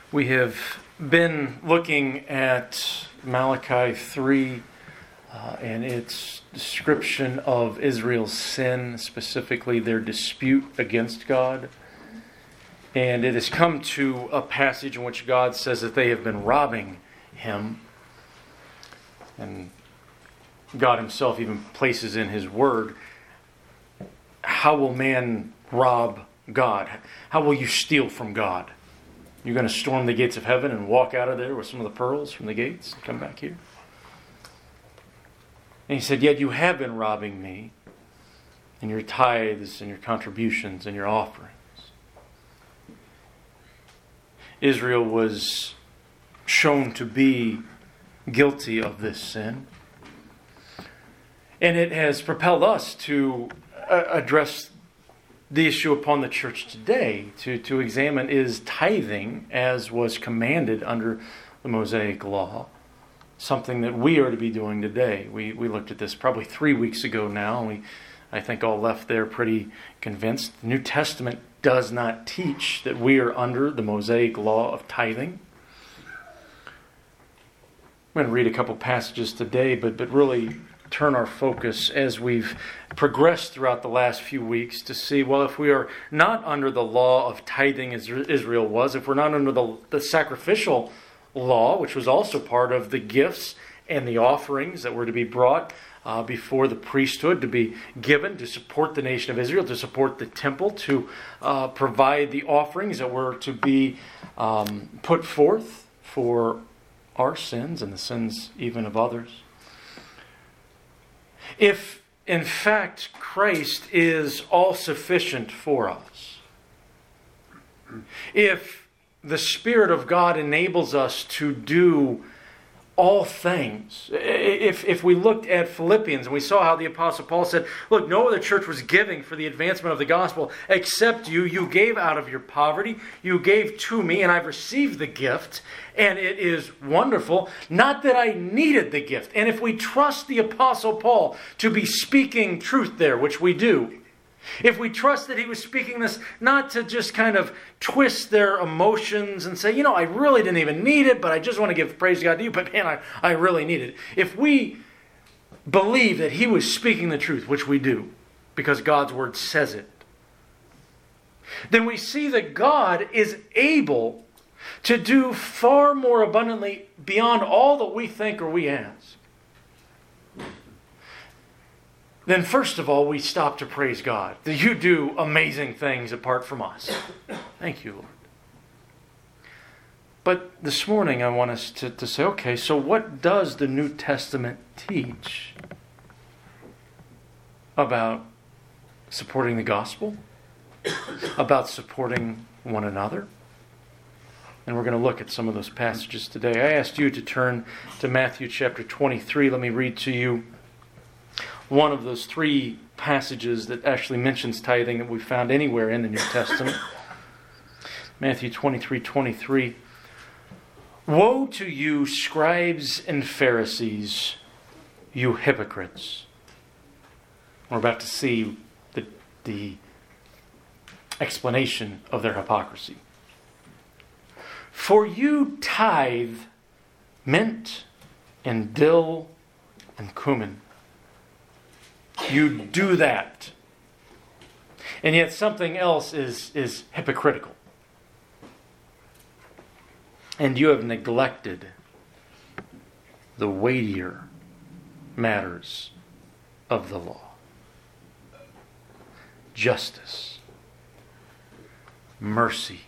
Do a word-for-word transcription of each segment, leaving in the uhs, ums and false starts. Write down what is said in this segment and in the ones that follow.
We have been looking at Malachi three uh, and its description of Israel's sin, specifically their dispute against God. And it has come to a passage in which God says that they have been robbing Him. And God Himself even places in His Word, how will man rob God? How will you steal from God? You're going to storm the gates of heaven and walk out of there with some of the pearls from the gates and come back here? And He said, yet you have been robbing me in your tithes and your contributions and your offerings. Israel was shown to be guilty of this sin. And it has propelled us to uh, address the issue upon the church today, to, to examine, is tithing, as was commanded under the Mosaic Law, something that we are to be doing today. We we looked at this probably three weeks ago now, and we, I think, all left there pretty convinced. The New Testament does not teach that we are under the Mosaic Law of tithing. I'm going to read a couple passages today, but but really turn our focus as we've progressed throughout the last few weeks to see, well, if we are not under the law of tithing as Israel was, if we're not under the, the sacrificial law, which was also part of the gifts and the offerings that were to be brought uh, before the priesthood, to be given to support the nation of Israel, to support the temple, to uh, provide the offerings that were to be um, put forth for our sins and the sins even of others. If, in fact, Christ is all sufficient for us, if the Spirit of God enables us to do all things, if if we looked at Philippians and we saw how the Apostle Paul said, look, no other church was giving for the advancement of the gospel except you. You gave out of your poverty. You gave to me, and I've received the gift. And it is wonderful. Not that I needed the gift. And if we trust the Apostle Paul to be speaking truth there, which we do, if we trust that he was speaking this not to just kind of twist their emotions and say, you know, I really didn't even need it, but I just want to give praise to God to you, but man, I, I really need it. If we believe that he was speaking the truth, which we do, because God's Word says it, then we see that God is able to do far more abundantly beyond all that we think or we ask. Then first of all, we stop to praise God. That you do amazing things apart from us. Thank you, Lord. But this morning I want us to, to say, okay, so what does the New Testament teach about supporting the gospel? About supporting one another? And we're going to look at some of those passages today. I asked you to turn to Matthew chapter twenty-three. Let me read to you one of those three passages that actually mentions tithing that we found anywhere in the New Testament. Matthew twenty-three twenty-three. Woe to you, scribes and Pharisees, you hypocrites. We're about to see the, the explanation of their hypocrisy. For you tithe mint and dill and cumin. You do that. And yet something else is, is hypocritical. And you have neglected the weightier matters of the law. Justice, mercy,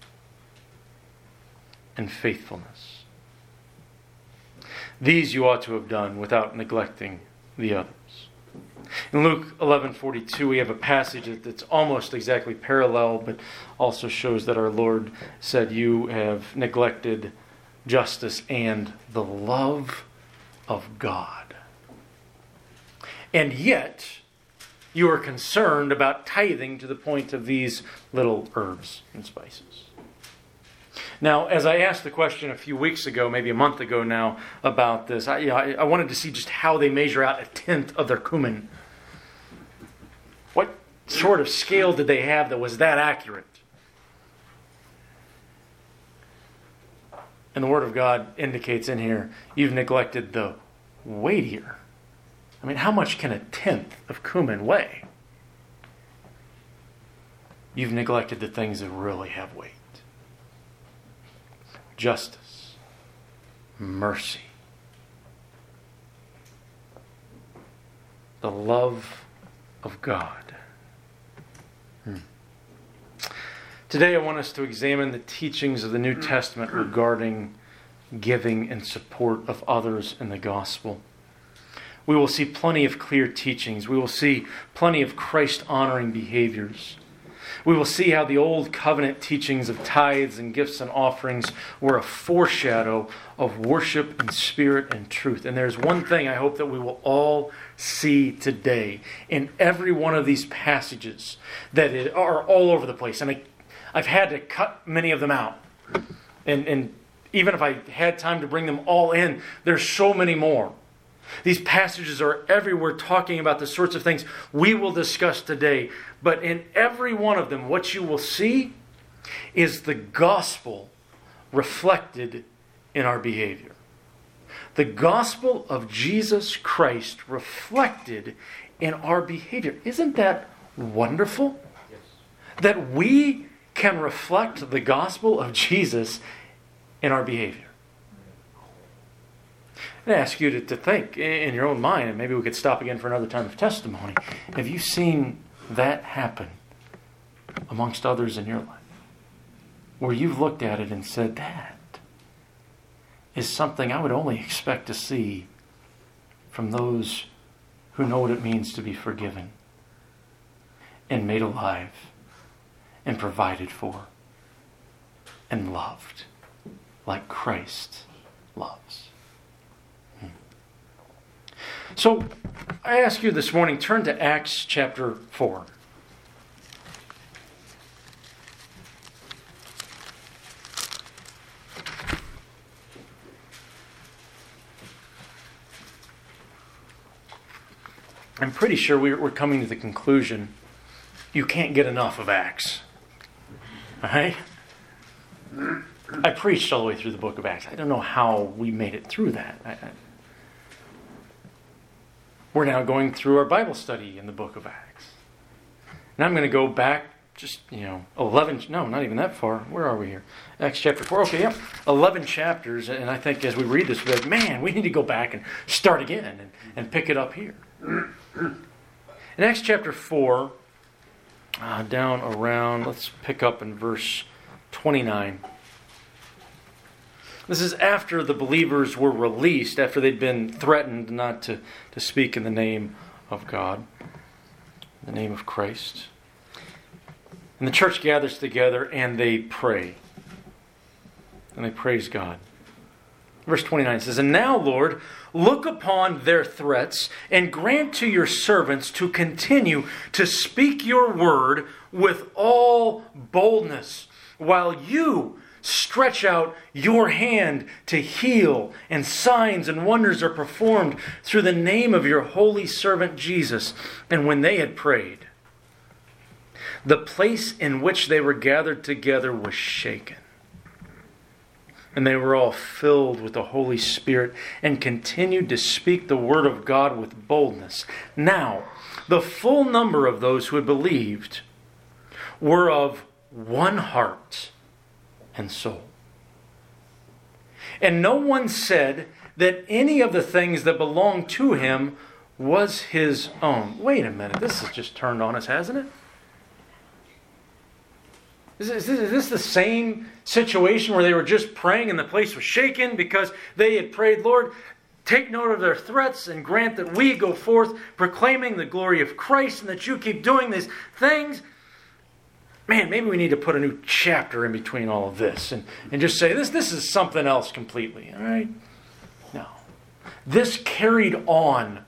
and faithfulness. These you ought to have done without neglecting the others. In Luke eleven forty-two, we have a passage that's almost exactly parallel, but also shows that our Lord said, you have neglected justice and the love of God. And yet, you are concerned about tithing to the point of these little herbs and spices. Now, as I asked the question a few weeks ago, maybe a month ago now, about this, I, you know, I, I wanted to see just how they measure out a tenth of their cumin. What sort of scale did they have that was that accurate? And the Word of God indicates in here, you've neglected the weightier. I mean, how much can a tenth of cumin weigh? You've neglected the things that really have weight. Justice, mercy, the love of God. Hmm. Today I want us to examine the teachings of the New Testament regarding giving and support of others in the gospel. We will see plenty of clear teachings. We will see plenty of Christ-honoring behaviors. We will see how the old covenant teachings of tithes and gifts and offerings were a foreshadow of worship in spirit and truth. And there's one thing I hope that we will all see today in every one of these passages that are all over the place. And I, I've had to cut many of them out. And, and even if I had time to bring them all in, there's so many more. These passages are everywhere talking about the sorts of things we will discuss today. But in every one of them, what you will see is the gospel reflected in our behavior. The gospel of Jesus Christ reflected in our behavior. Isn't that wonderful? Yes. That we can reflect the gospel of Jesus in our behavior. I ask you to, to think in your own mind, and maybe we could stop again for another time of testimony. Have you seen that happen amongst others in your life? Where you've looked at it and said, that is something I would only expect to see from those who know what it means to be forgiven and made alive and provided for and loved like Christ loves. So, I ask you this morning, turn to Acts chapter four. I'm pretty sure we're coming to the conclusion you can't get enough of Acts. All right? I preached all the way through the book of Acts. I don't know how we made it through that. I, I, We're now going through our Bible study in the book of Acts. And I'm going to go back just, you know, eleven, no, not even that far. Where are we here? Acts chapter four. Okay, yeah, eleven chapters. And I think as we read this, we're like, man, we need to go back and start again and, and pick it up here. In Acts chapter four, uh, down around, let's pick up in verse twenty-nine. This is after the believers were released, after they'd been threatened not to, to speak in the name of God, in the name of Christ. And the church gathers together and they pray. And they praise God. Verse twenty-nine says, "And now, Lord, look upon their threats and grant to your servants to continue to speak your word with all boldness, while you stretch out your hand to heal, and signs and wonders are performed through the name of your holy servant Jesus." And when they had prayed, the place in which they were gathered together was shaken. And they were all filled with the Holy Spirit and continued to speak the word of God with boldness. Now, the full number of those who had believed were of one heart and soul. And no one said that any of the things that belonged to him was his own. Wait a minute, this has just turned on us, hasn't it? Is this, is this the same situation where they were just praying and the place was shaken because they had prayed, "Lord, take note of their threats and grant that we go forth proclaiming the glory of Christ, and that you keep doing these things"? Man, maybe we need to put a new chapter in between all of this and, and just say, this, this is something else completely. All right? No. This carried on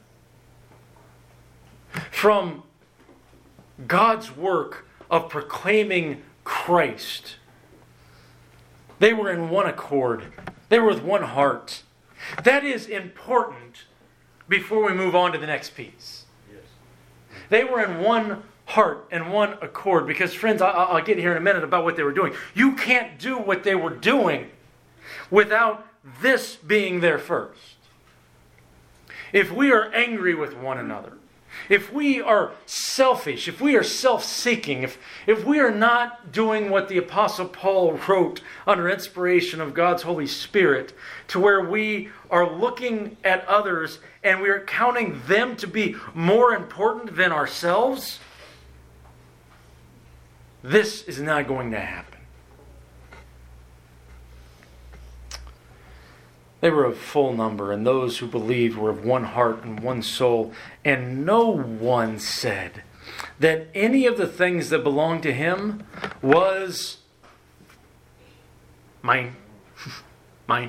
from God's work of proclaiming Christ. They were in one accord. They were with one heart. That is important before we move on to the next piece. Yes. They were in one heart and one accord. Because, friends, I'll get here in a minute about what they were doing. You can't do what they were doing without this being there first. If we are angry with one another, if we are selfish, if we are self-seeking, if, if we are not doing what the Apostle Paul wrote under inspiration of God's Holy Spirit, to where we are looking at others and we are counting them to be more important than ourselves, this is not going to happen. They were of full number, and those who believed were of one heart and one soul. And no one said that any of the things that belonged to him was mine, mine,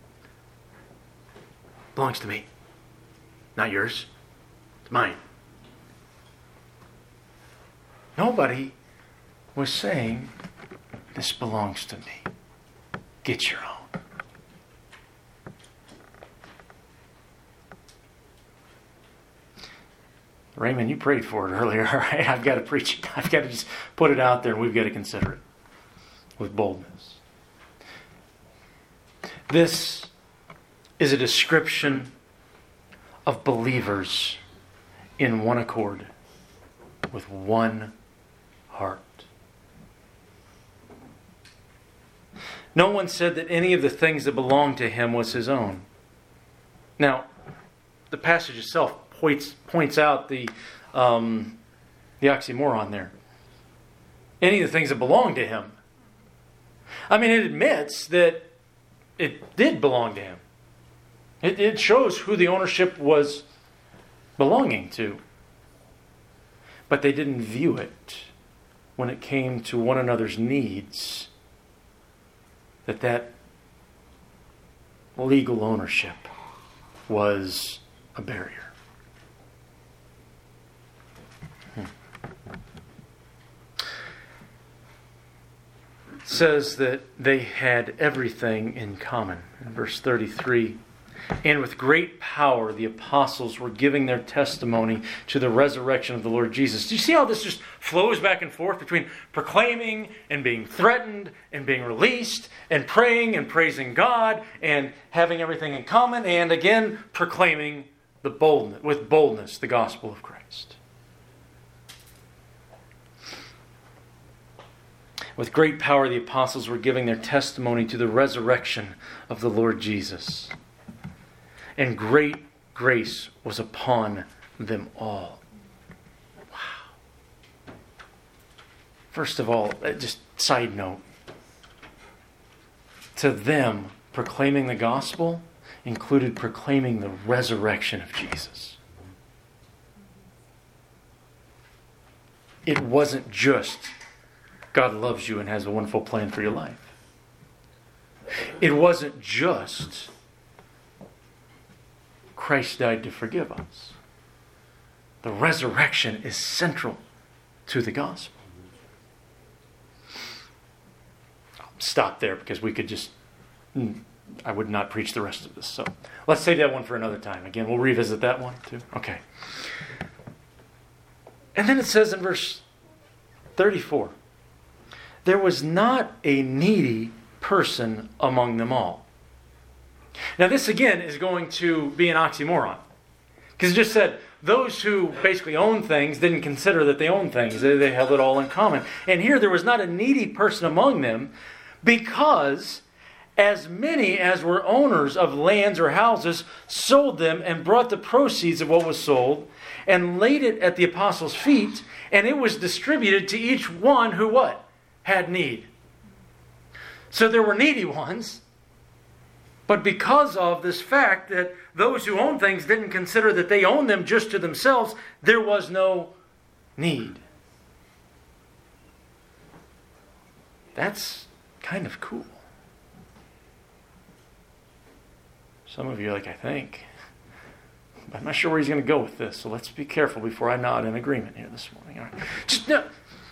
belongs to me, not yours, it's mine. Nobody was saying, this belongs to me, get your own. Raymond, you prayed for it earlier. All right, I've got to preach it. I've got to just put it out there, and we've got to consider it with boldness. This is a description of believers in one accord, with one heart. No one said that any of the things that belonged to him was his own. Now, the passage itself Points, points out the um, the oxymoron there. Any of the things that belong to him. I mean, it admits that it did belong to him. It, it shows who the ownership was belonging to. But they didn't view it when it came to one another's needs, that that legal ownership was a barrier. Says that they had everything in common. In verse thirty-three, and with great power the apostles were giving their testimony to the resurrection of the Lord Jesus. Do you see how this just flows back and forth between proclaiming and being threatened and being released and praying and praising God and having everything in common, and again proclaiming the boldness, with boldness, the gospel of Christ. With great power the apostles were giving their testimony to the resurrection of the Lord Jesus. And great grace was upon them all. Wow. First of all, just side note. To them, proclaiming the gospel included proclaiming the resurrection of Jesus. It wasn't just God loves you and has a wonderful plan for your life. It wasn't just Christ died to forgive us. The resurrection is central to the gospel. I'll stop there because we could just, I would not preach the rest of this. So let's save that one for another time. Again, we'll revisit that one too. Okay. And then it says in verse thirty-four, there was not a needy person among them all. Now this again is going to be an oxymoron. Because it just said, those who basically own things didn't consider that they own things. They, they held it all in common. And here there was not a needy person among them, because as many as were owners of lands or houses sold them and brought the proceeds of what was sold and laid it at the apostles' feet, and it was distributed to each one who what? Had need. So there were needy ones, but because of this fact that those who own things didn't consider that they owned them just to themselves, there was no need. That's kind of cool. Some of you are like, I think. I'm not sure where he's going to go with this, so let's be careful before I nod in agreement here this morning. All right. Just no.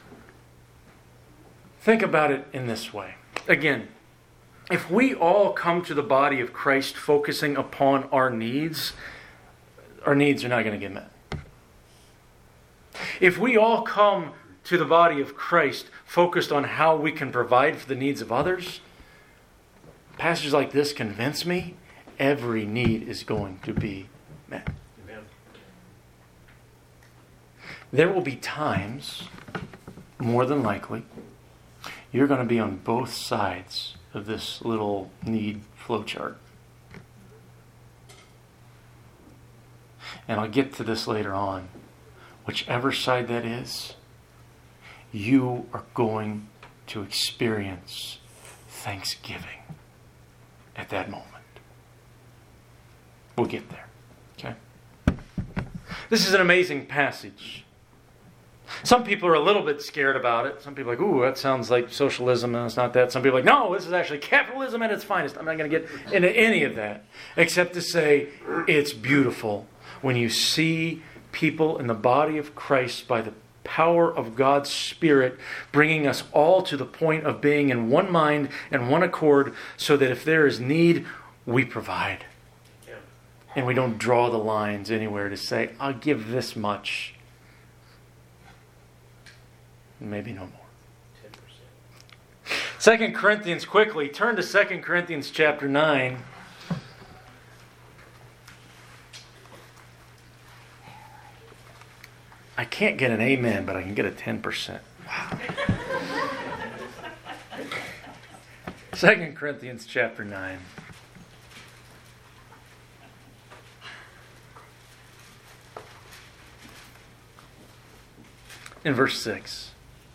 Think about it in this way. Again, if we all come to the body of Christ focusing upon our needs, our needs are not going to get met. If we all come to the body of Christ focused on how we can provide for the needs of others, passages like this convince me every need is going to be met. Amen. There will be times, more than likely, you're going to be on both sides of this little need flowchart. And I'll get to this later on. Whichever side that is, you are going to experience thanksgiving at that moment. We'll get there. Okay? This is an amazing passage. Some people are a little bit scared about it. Some people are like, ooh, that sounds like socialism, and it's not that. Some people are like, no, this is actually capitalism at its finest. I'm not going to get into any of that, except to say it's beautiful when you see people in the body of Christ by the power of God's Spirit bringing us all to the point of being in one mind and one accord, so that if there is need, we provide. Yeah. And we don't draw the lines anywhere to say, I'll give this much. Maybe no more. ten percent. Second Corinthians, quickly. Turn to Second Corinthians chapter nine. I can't get an amen, but I can get a ten percent. Wow. Second Corinthians chapter nine. In verse six.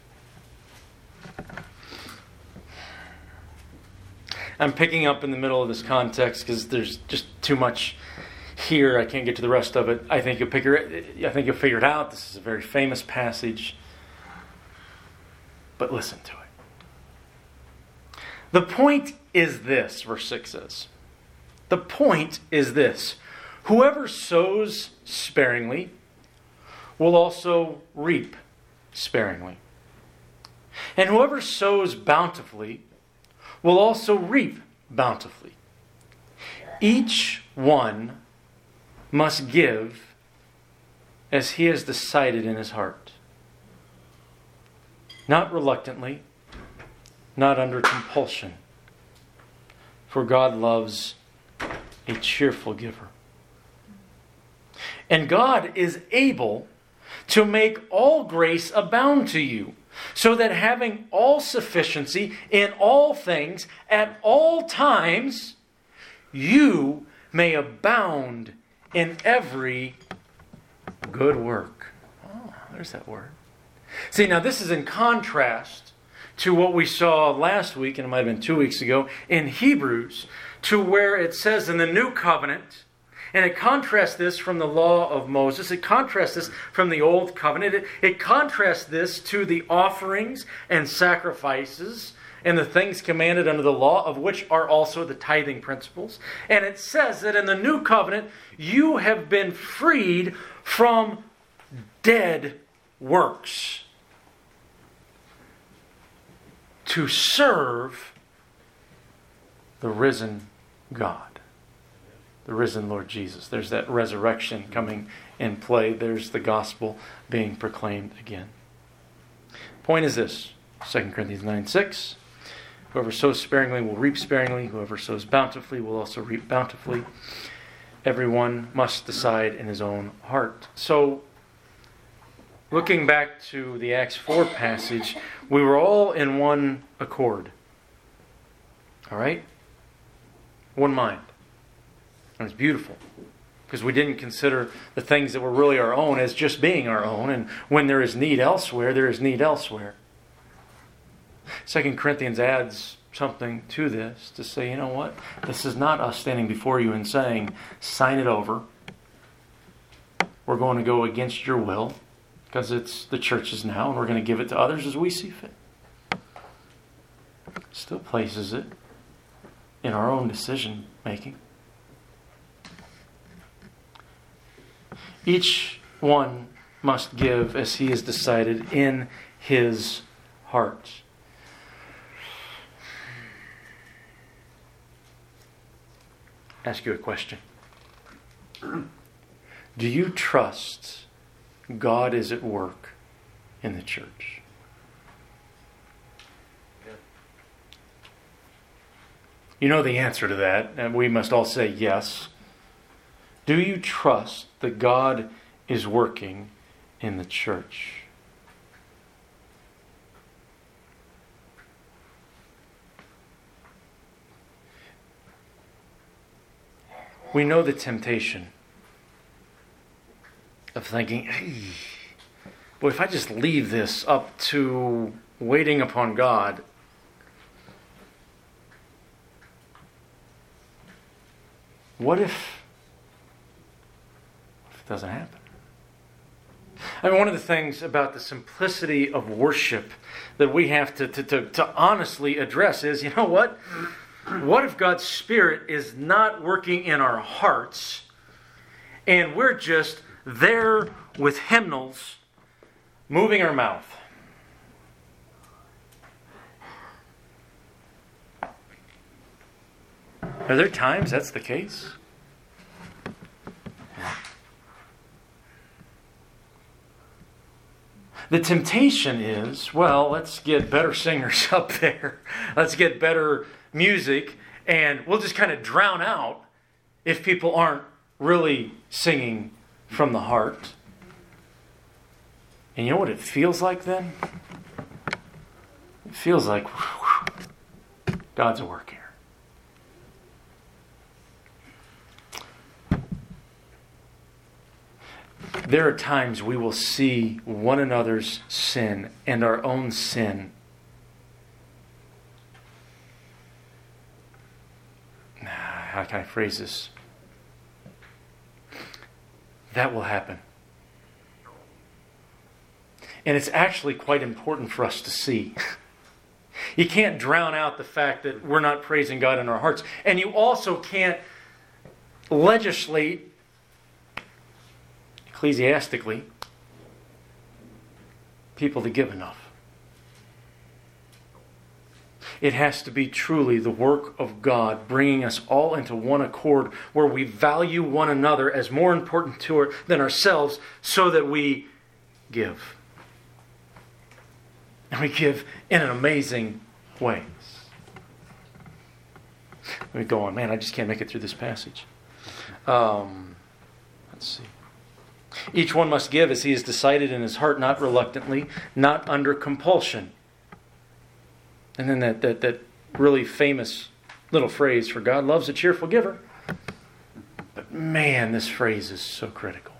I'm picking up in the middle of this context because there's just too much here. I can't get to the rest of it. I think you'll figure it. I think you'll figure it out. This is a very famous passage. But listen to it. The point is this, verse six says. The point is this. Whoever sows sparingly will also reap sparingly. And whoever sows bountifully will also reap bountifully. Each one must give as he has decided in his heart. Not reluctantly, not under compulsion. For God loves a cheerful giver. And God is able to make all grace abound to you, so that having all sufficiency in all things at all times, you may abound in every good work. Oh, there's that word. See, now this is in contrast to what we saw last week, and it might have been two weeks ago, in Hebrews, to where it says in the New Covenant, and it contrasts this from the law of Moses. It contrasts this from the Old Covenant. It, it contrasts this to the offerings and sacrifices and the things commanded under the law, of which are also the tithing principles. And it says that in the New Covenant, you have been freed from dead works to serve the risen God. The risen Lord Jesus. There's that resurrection coming in play. There's the gospel being proclaimed again. Point is this, Second Corinthians nine six. Whoever sows sparingly will reap sparingly. Whoever sows bountifully will also reap bountifully. Everyone must decide in his own heart. So, looking back to the Acts four passage, we were all in one accord. All right? One mind. And it's beautiful, because we didn't consider the things that were really our own as just being our own. And when there is need elsewhere, there is need elsewhere. Second Corinthians adds something to this to say, you know what? This is not us standing before you and saying, sign it over. We're going to go against your will, because it's the church's now, and we're going to give it to others as we see fit. Still places it in our own decision making. Each one must give as he has decided in his heart. Ask you a question. Do you trust God is at work in the church? You know the answer to that, and we must all say yes. Do you trust that God is working in the church? We know the temptation of thinking, hey, boy, if I just leave this up to waiting upon God, what if, if it doesn't happen? I mean, one of the things about the simplicity of worship that we have to, to, to, to honestly address is, you know what? What if God's Spirit is not working in our hearts and we're just there with hymnals moving our mouth? Are there times that's the case? The temptation is, well, let's get better singers up there. Let's get better music, and we'll just kind of drown out if people aren't really singing from the heart. And you know what it feels like then? It feels like whew, God's at work here. There are times we will see one another's sin and our own sin. How can I phrase this? That will happen. And it's actually quite important for us to see. You can't drown out the fact that we're not praising God in our hearts. And you also can't legislate ecclesiastically people to give enough. It has to be truly the work of God bringing us all into one accord where we value one another as more important to our, than ourselves so that we give. And we give in an amazing ways. Let me go on. Man, I just can't make it through this passage. Um, let's see. Each one must give as he has decided in his heart, not reluctantly, not under compulsion. And then that, that, that really famous little phrase, for God loves a cheerful giver. But man, this phrase is so critical.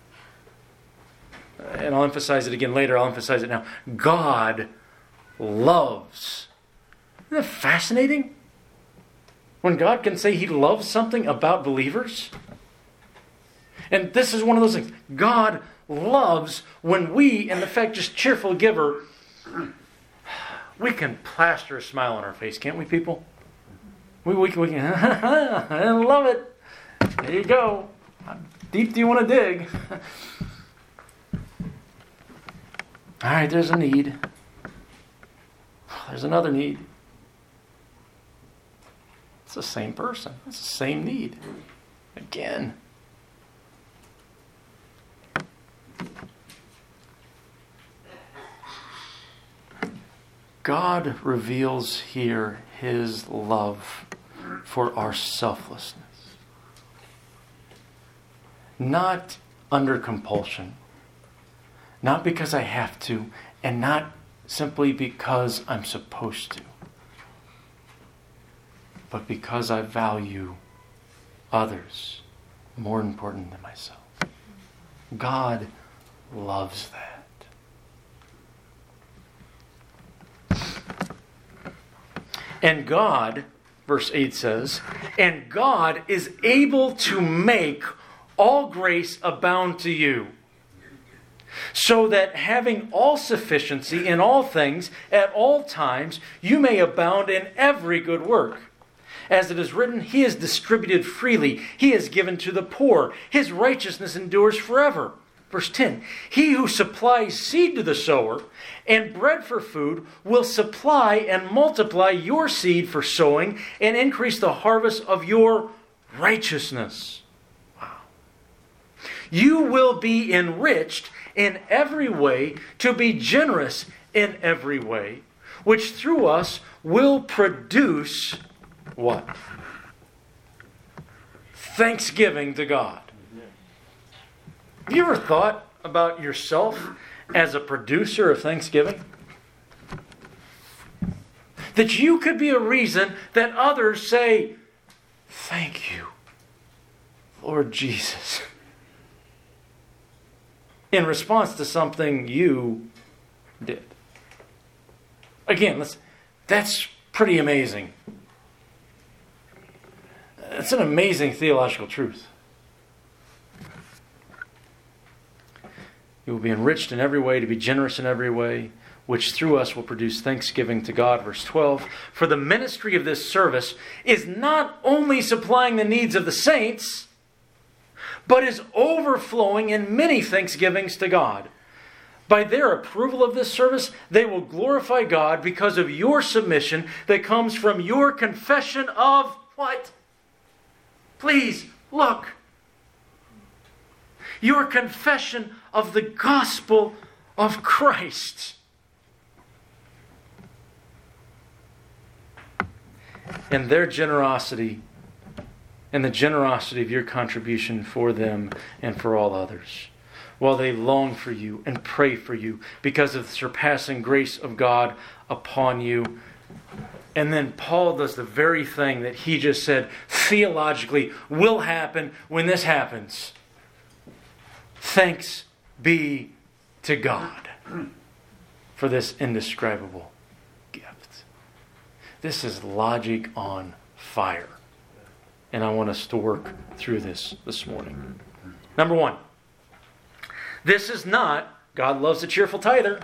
And I'll emphasize it again later. I'll emphasize it now. God loves. Isn't that fascinating? When God can say He loves something about believers. And this is one of those things. God loves when we, in effect, just cheerful giver, we can plaster a smile on our face, can't we, people? We, we, we can, I love it. There you go. How deep do you want to dig? All right, there's a need. There's another need. It's the same person. It's the same need. Again. God reveals here His love for our selflessness. Not under compulsion. Not because I have to, and not simply because I'm supposed to. But because I value others more important than myself. God loves that. And God, verse eight says, and God is able to make all grace abound to you, so that having all sufficiency in all things at all times, you may abound in every good work. As it is written, He has distributed freely. He has given to the poor. His righteousness endures forever. Verse ten, He who supplies seed to the sower and bread for food will supply and multiply your seed for sowing and increase the harvest of your righteousness. Wow. You will be enriched in every way to be generous in every way, which through us will produce what? Thanksgiving to God. Have you ever thought about yourself as a producer of thanksgiving? That you could be a reason that others say, thank you, Lord Jesus, in response to something you did. Again, let's, that's pretty amazing. It's an amazing theological truth. You will be enriched in every way, to be generous in every way, which through us will produce thanksgiving to God. Verse twelve, for the ministry of this service is not only supplying the needs of the saints, but is overflowing in many thanksgivings to God. By their approval of this service, they will glorify God because of your submission that comes from your confession of what? Please, look. Your confession of the gospel of Christ. And their generosity and the generosity of your contribution for them and for all others, while they long for you and pray for you because of the surpassing grace of God upon you. And then Paul does the very thing that he just said theologically will happen when this happens. Thanks be to God for this indescribable gift. This is logic on fire. And I want us to work through this this morning. Number one, this is not God loves a cheerful tither.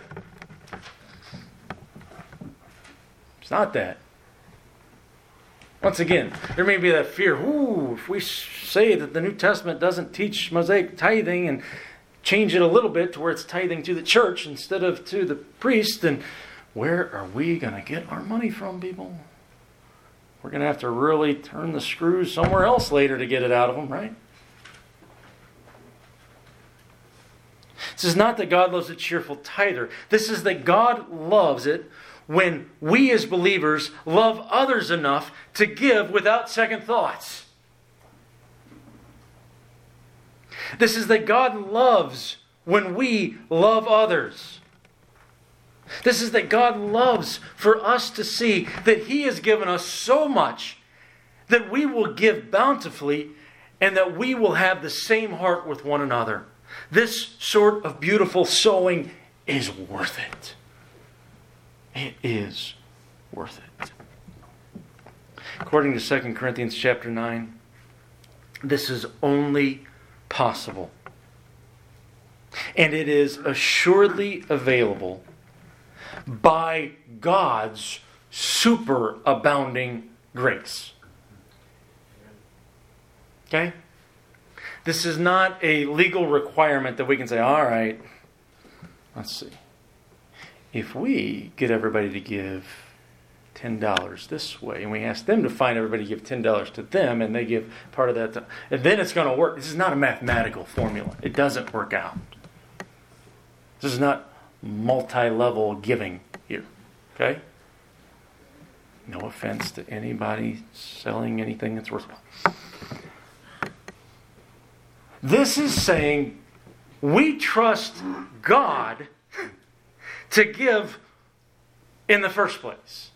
It's not that. Once again, there may be that fear, ooh, if we say that the New Testament doesn't teach Mosaic tithing and change it a little bit to where it's tithing to the church instead of to the priest, then where are we going to get our money from, people? We're going to have to really turn the screws somewhere else later to get it out of them, right? This is not that God loves a cheerful tither. This is that God loves it when we as believers love others enough to give without second thoughts. This is that God loves when we love others. This is that God loves for us to see that He has given us so much that we will give bountifully and that we will have the same heart with one another. This sort of beautiful sowing is worth it. It is worth it. According to Second Corinthians chapter nine, this is only possible. And it is assuredly available by God's superabounding grace. Okay? This is not a legal requirement that we can say, all right, let's see. If we get everybody to give ten dollars this way, and we ask them to find everybody to give ten dollars to them, and they give part of that to, and then it's going to work. This is not a mathematical formula. It doesn't work out. This is not multi-level giving here. Okay? No offense to anybody selling anything that's worthwhile. This is saying we trust God to give in the first place.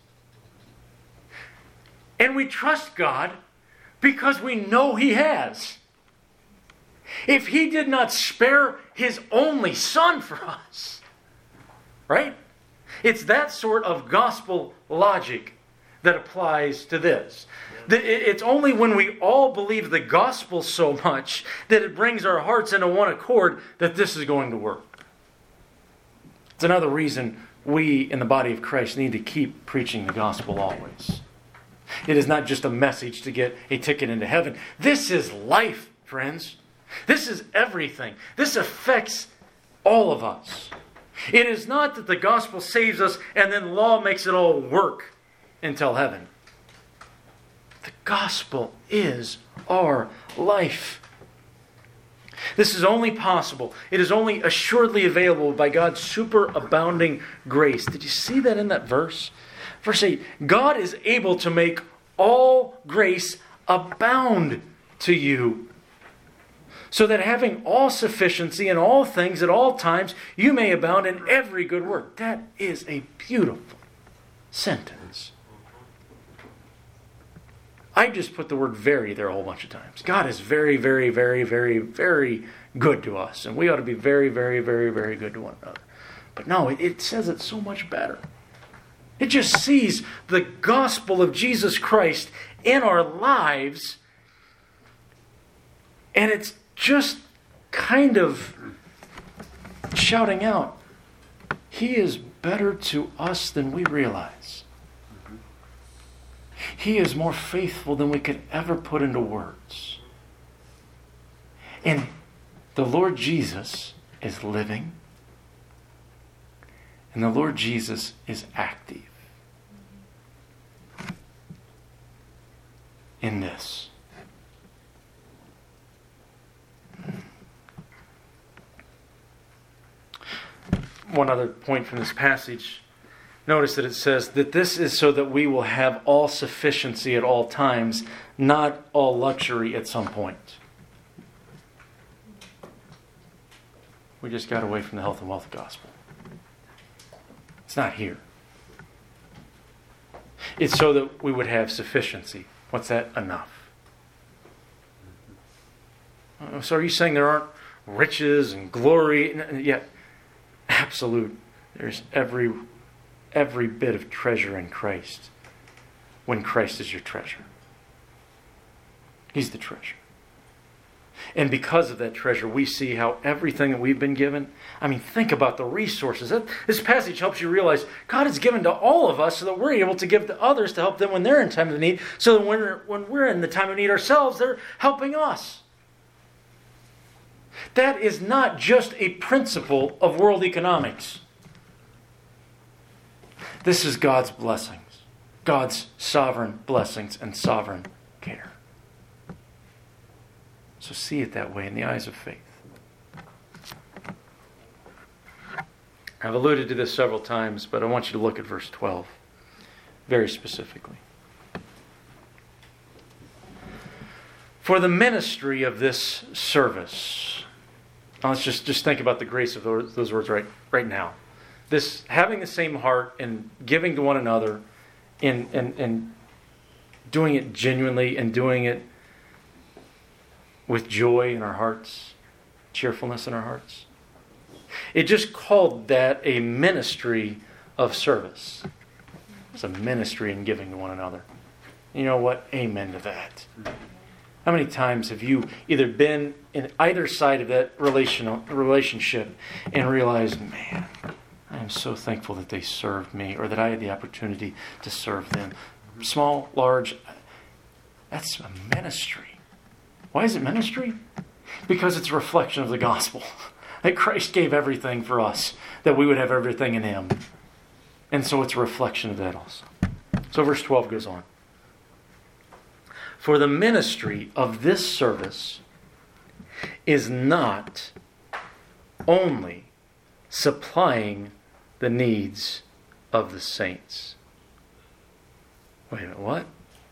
And we trust God because we know He has. If He did not spare His only Son for us, right? It's that sort of gospel logic that applies to this. It's only when we all believe the gospel so much that it brings our hearts into one accord that this is going to work. It's another reason we in the body of Christ need to keep preaching the gospel always. It is not just a message to get a ticket into heaven. This is life, friends. This is everything. This affects all of us. It is not that the gospel saves us and then law makes it all work until heaven. The gospel is our life. This is only possible. It is only assuredly available by God's superabounding grace. Did you see that in that verse? Verse eight, God is able to make all grace abound to you, so that having all sufficiency in all things at all times, you may abound in every good work. That is a beautiful sentence. I just put the word very there a whole bunch of times. God is very, very, very, very, very good to us. And we ought to be very, very, very, very good to one another. But no, it, it says it so much better. It just sees the gospel of Jesus Christ in our lives. And it's just kind of shouting out, He is better to us than we realize. He is more faithful than we could ever put into words. And the Lord Jesus is living. And the Lord Jesus is active in this. One other point from this passage. Notice that it says that this is so that we will have all sufficiency at all times, not all luxury at some point. We just got away from the health and wealth gospel. It's not here. It's so that we would have sufficiency. What's that? Enough. So are you saying there aren't riches and glory? Yet, absolute. There's every every bit of treasure in Christ when Christ is your treasure. He's the treasure. And because of that treasure, we see how everything that we've been given, I mean, think about the resources. This passage helps you realize God has given to all of us so that we're able to give to others to help them when they're in time of need, so that when we're, when we're in the time of need ourselves, they're helping us. That is not just a principle of world economics. This is God's blessings, God's sovereign blessings and sovereign care. So see it that way in the eyes of faith. I've alluded to this several times, but I want you to look at verse twelve very specifically. For the ministry of this service. Now let's just, just think about the grace of those, those words right, right now. This having the same heart and giving to one another and, and, and doing it genuinely and doing it with joy in our hearts, cheerfulness in our hearts. It just called that a ministry of service. It's a ministry in giving to one another. You know what? Amen to that. How many times have you either been in either side of that relational relationship and realized, man, I am so thankful that they served me or that I had the opportunity to serve them. Small, large, that's a ministry. Why is it ministry? Because it's a reflection of the gospel. That Christ gave everything for us, that we would have everything in Him. And so it's a reflection of that also. So verse twelve goes on. For the ministry of this service is not only supplying the needs of the saints. Wait a minute, what?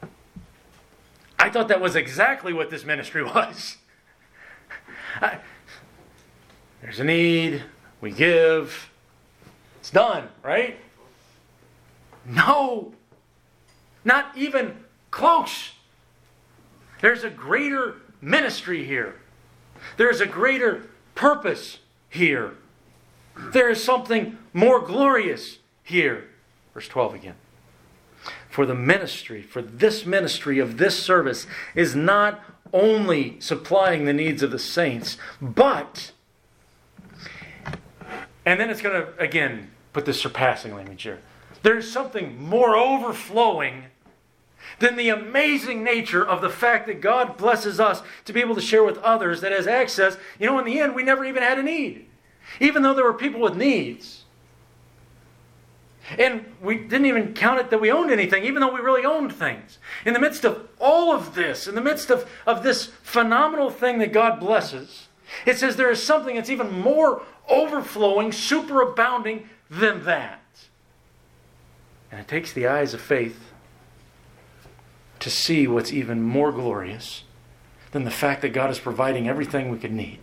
I thought that was exactly what this ministry was. I, there's a need, we give, it's done, right? No, not even close. There's a greater ministry here. There's a greater purpose here. There is something more glorious here. Verse twelve again. For the ministry, for this ministry of this service is not only supplying the needs of the saints, but, and then it's going to, again, put this surpassing language here. There's something more overflowing than the amazing nature of the fact that God blesses us to be able to share with others that has access. You know, in the end, we never even had a need. Even though there were people with needs. And we didn't even count it that we owned anything, even though we really owned things. In the midst of all of this, in the midst of, of this phenomenal thing that God blesses, it says there is something that's even more overflowing, superabounding than that. And it takes the eyes of faith to see what's even more glorious than the fact that God is providing everything we could need.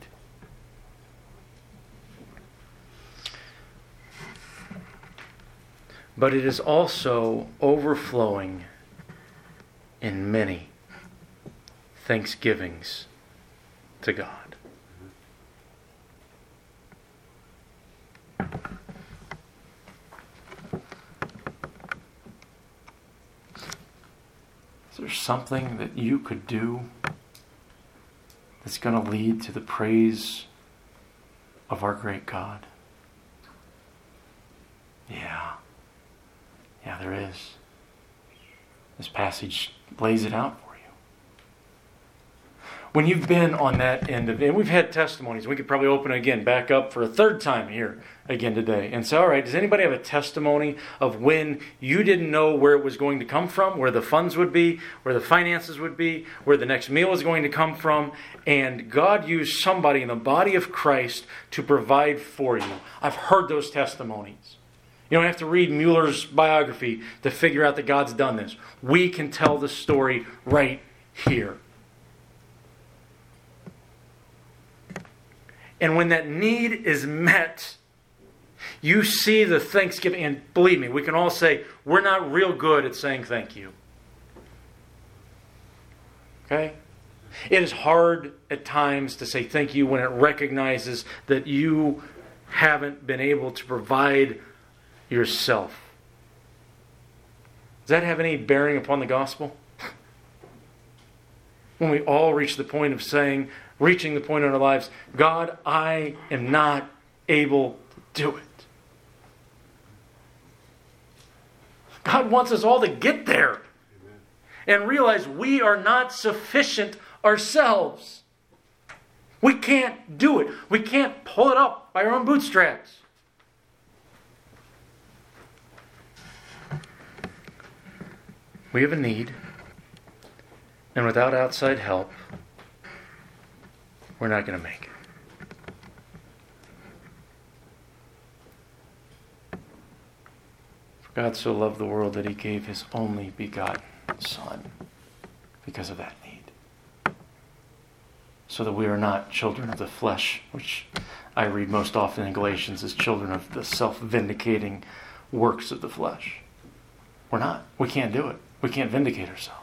But it is also overflowing in many thanksgivings to God. Is there something that you could do that's going to lead to the praise of our great God? Yeah. Yeah, there is. This passage lays it out for you. When you've been on that end of it, and we've had testimonies, we could probably open it again, back up for a third time here again today. And say, all right, does anybody have a testimony of when you didn't know where it was going to come from, where the funds would be, where the finances would be, where the next meal was going to come from, and God used somebody in the body of Christ to provide for you? I've heard those testimonies. You don't have to read Mueller's biography to figure out that God's done this. We can tell the story right here. And when that need is met, you see the thanksgiving. And believe me, we can all say, we're not real good at saying thank you. Okay? It is hard at times to say thank you when it recognizes that you haven't been able to provide yourself. Does that have any bearing upon the gospel? When we all reach the point of saying, reaching the point in our lives, God, I am not able to do it. God wants us all to get there and realize we are not sufficient ourselves. We can't do it. We can't pull it up by our own bootstraps. We have a need, and without outside help, we're not going to make it. For God so loved the world that He gave His only begotten Son because of that need. So that we are not children of the flesh, which I read most often in Galatians as children of the self-vindicating works of the flesh. We're not. We can't do it. We can't vindicate ourselves.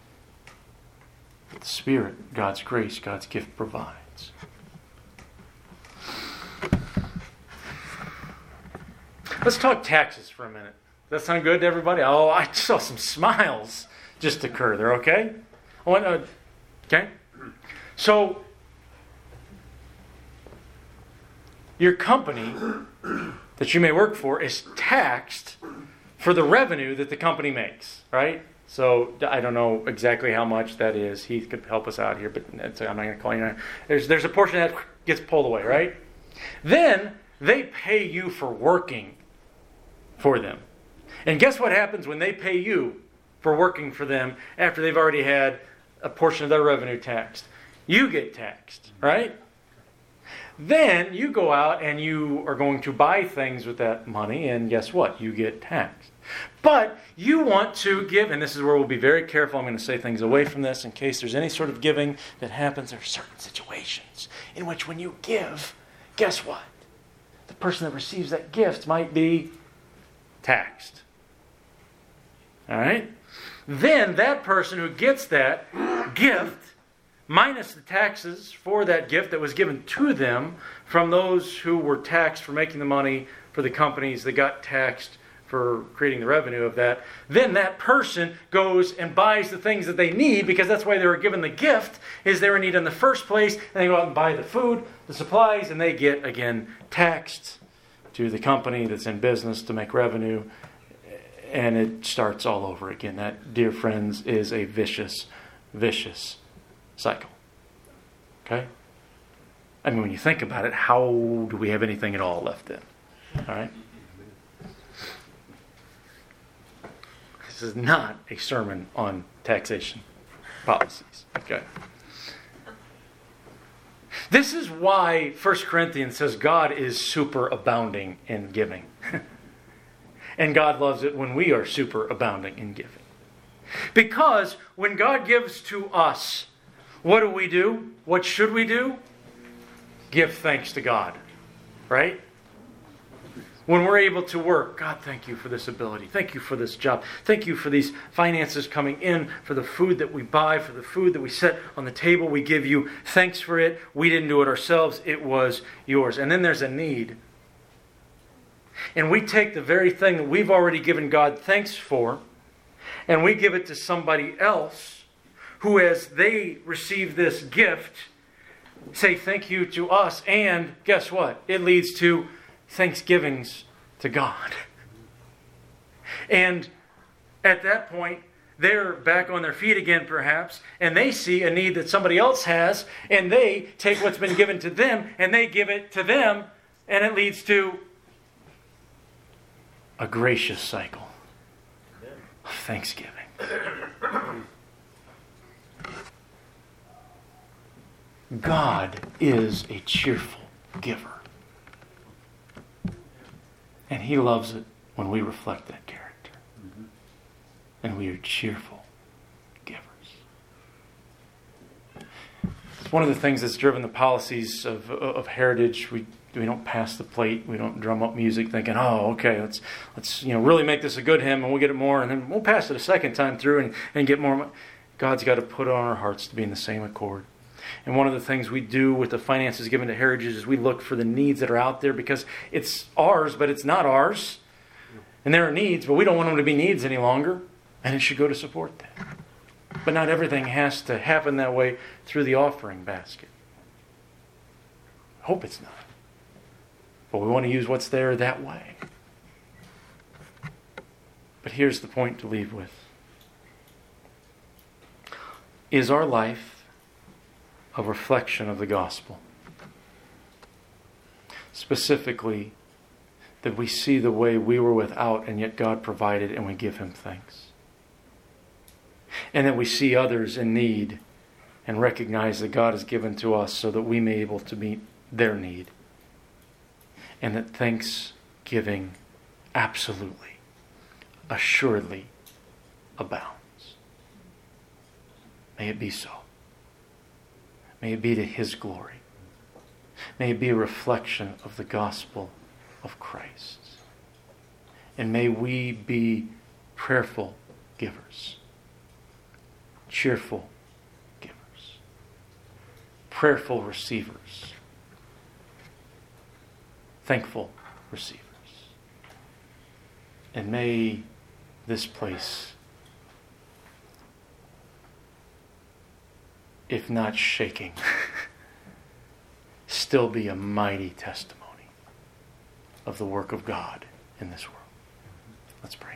The Spirit, God's grace, God's gift provides. Let's talk taxes for a minute. Does that sound good to everybody? Oh, I saw some smiles just occur there, okay? I want, uh, okay? So, your company that you may work for is taxed for the revenue that the company makes, right? So I don't know exactly how much that is. He could help us out here, but I'm not going to call you now. There's, there's a portion that gets pulled away, right? Then they pay you for working for them. And guess what happens when they pay you for working for them after they've already had a portion of their revenue taxed? You get taxed, right? Then you go out and you are going to buy things with that money, and guess what? You get taxed. But you want to give, and this is where we'll be very careful. I'm going to say things away from this in case there's any sort of giving that happens. There are certain situations in which when you give, guess what? The person that receives that gift might be taxed. All right? Then that person who gets that gift, minus the taxes for that gift that was given to them from those who were taxed for making the money for the companies that got taxed for creating the revenue of that, then that person goes and buys the things that they need because that's why they were given the gift, is they were in need in the first place, and they go out and buy the food, the supplies, and they get, again, taxed to the company that's in business to make revenue, and it starts all over again. That, dear friends, is a vicious, vicious cycle. Okay? I mean, when you think about it, how do we have anything at all left in? All right? This is not a sermon on taxation policies. Okay? This is why First Corinthians says God is super abounding in giving. And God loves it when we are super abounding in giving. Because when God gives to us, what do we do? What should we do? Give thanks to God. Right? When we're able to work, God, thank you for this ability. Thank you for this job. Thank you for these finances coming in, for the food that we buy, for the food that we set on the table. We give you thanks for it. We didn't do it ourselves. It was yours. And then there's a need. And we take the very thing that we've already given God thanks for, and we give it to somebody else who, as they receive this gift, say thank you to us. And guess what? It leads to thanksgivings to God. And at that point, they're back on their feet again perhaps, and they see a need that somebody else has, and they take what's been given to them, and they give it to them, and it leads to a gracious cycle of thanksgiving. God is a cheerful giver. And He loves it when we reflect that character. Mm-hmm. And we are cheerful givers. It's one of the things that's driven the policies of, of Heritage. We we don't pass the plate. We don't drum up music thinking, oh, okay, let's let's you know really make this a good hymn and we'll get it more, and then we'll pass it a second time through and, and get more. God's got to put it on our hearts to be in the same accord. And one of the things we do with the finances given to Heritage is we look for the needs that are out there, because it's ours, but it's not ours. And there are needs, but we don't want them to be needs any longer. And it should go to support that. But not everything has to happen that way through the offering basket. I hope it's not. But we want to use what's there that way. But here's the point to leave with. Is our life a reflection of the gospel? Specifically, that we see the way we were without and yet God provided and we give Him thanks. And that we see others in need and recognize that God has given to us so that we may be able to meet their need. And that thanksgiving absolutely, assuredly abounds. May it be so. May it be to His glory. May it be a reflection of the gospel of Christ. And may we be prayerful givers. Cheerful givers. Prayerful receivers. Thankful receivers. And may this place, if not shaking, still be a mighty testimony of the work of God in this world. Let's pray.